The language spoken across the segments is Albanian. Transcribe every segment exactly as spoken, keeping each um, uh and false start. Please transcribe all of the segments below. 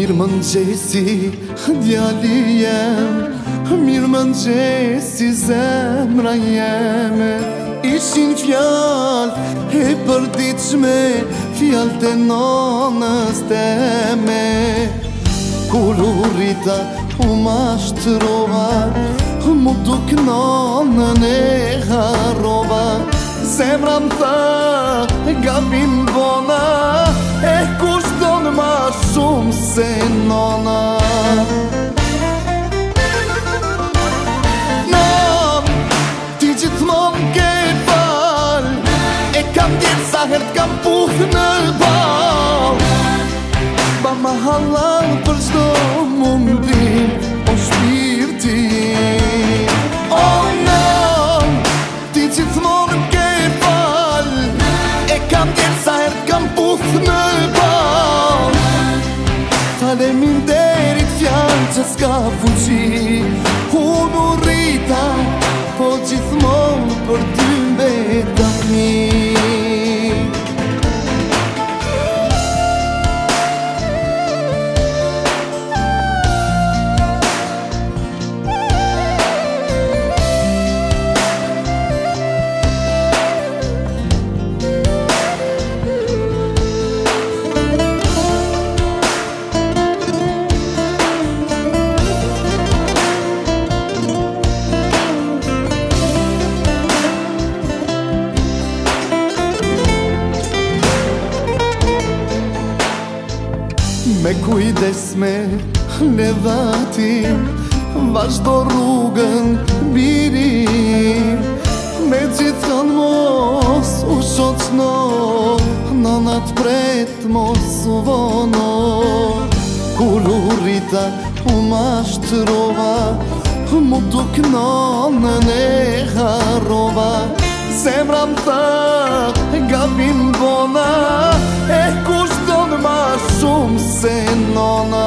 Mirë më nëgjesi djali jem, mirë më nëgjesi zemra jeme. Ishin fjallë e përdiqme, fjallë të nonës teme. Kur u rrita u mashtrova, mu duk nonën e harrova. Zemra më tha gabim bona, e kushton ma shumë se nona. Non, ti gjithmon ke fal, e kam djetë sa hert kam puh në bal. Ba ma halal për çdo mundim, o shpirti. Oh non, ti gjithmon ke fal, e kam djetë sa hert kam puh në bal. Faleminderit fjallë që s'ka fuqi, unë u rrita, po gjithmonë për ty mbeta fmi. Me kujdes me levatim, vazhdo rrugën birim. Me gjithan mos u shoqno, nanat pret mos u vono. Kur u rrita u mashtrova, mu duk nonën e harrova. Zemra më tha gabim bona, e kushton ma shumë se nona.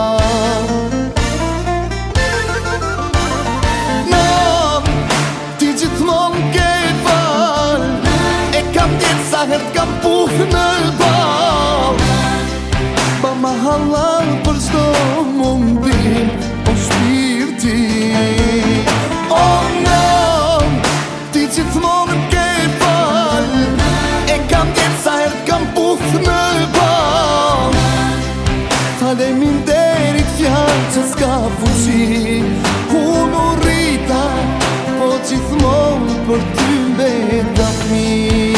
Non, ti gjithmon ke fal, e kam djetë sa hert kam puh në bal. Ba ma halal për çdo mundim, o shpirti. Oh non, ti gjithmon ke fal, e kam djetë sa hert kam puh në bal. Faleminderit fjallë që s'ka fuqi, unë u rrita, po gjithmonë për ty mbeta fmi.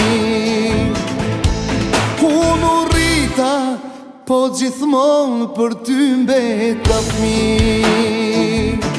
Unë u rrita, po gjithmonë për ty mbeta fmi.